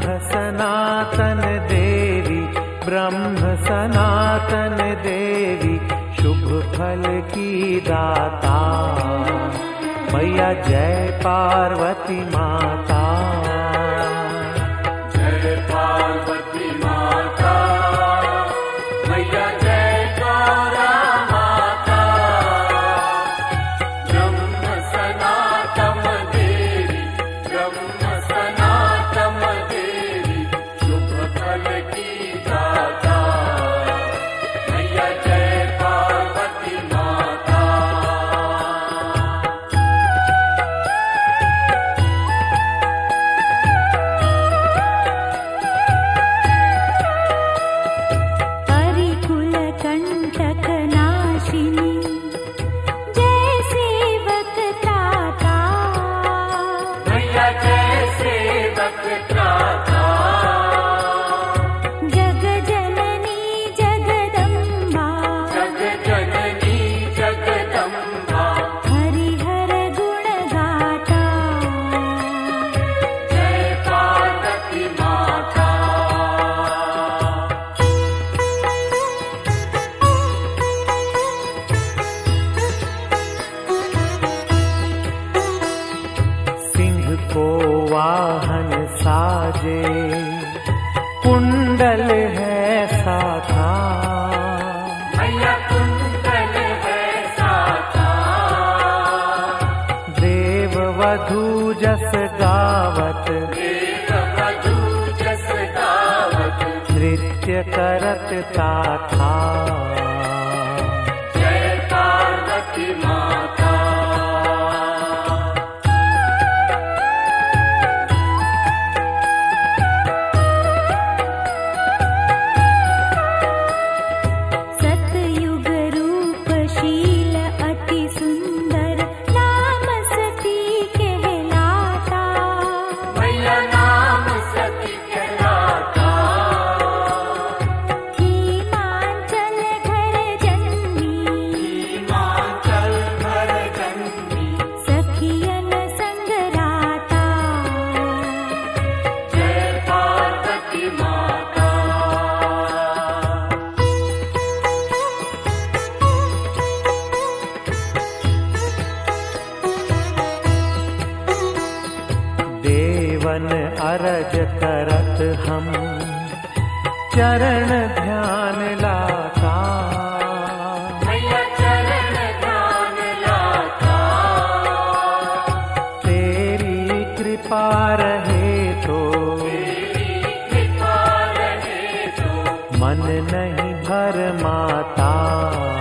सनातन देवी, ब्रह्म सनातन देवी, शुभ फल की दाता। मैया जय पार्वती माता, जय पार्वती माता, मैया जय तारा माता। ब्रह्म सनातन देवी, ब्रह्म सनातन देवी, शुभ फल की दाता। मैया जय पार्वती माता। वाहन साजे, कुंडल है साथा। मैया कुंडल है साथा। देव वधू जस गावत, देव वधू जस गावत, नृत्य करत ताथा। जय पार्वती माता। देवन अरज करत हम, चरण ध्यान लाता। मैया चरण ध्यान लाता। तेरी कृपा रहे तो, तेरी कृपा रहे तो, मन नहीं भर माता।